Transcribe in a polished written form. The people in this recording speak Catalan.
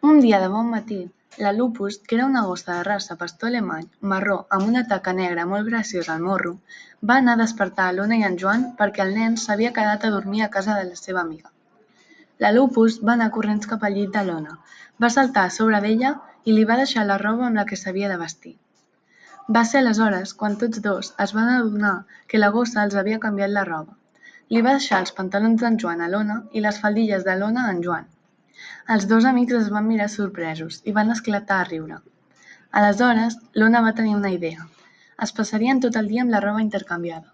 Un dia de bon matí, la Lupus, que era una gossa de raça pastor alemany, marró amb una taca negra molt graciosa al morro, va anar a despertar a l'Ona i en Joan perquè el nen s'havia quedat a dormir a casa de la seva amiga. La Lupus va anar corrents cap al llit de l'Ona, va saltar a sobre d'ella i li va deixar la roba amb la que s'havia de vestir. Va ser aleshores quan tots dos es van adonar que la gossa els havia canviat la roba. Li va deixar els pantalons d'en Joan a l'Ona i les faldilles de l'Ona a en Joan. Els dos amics es van mirar sorpresos i van esclatar a riure. Aleshores, l'Ona va tenir una idea. Es passarien tot el dia amb la roba intercanviada.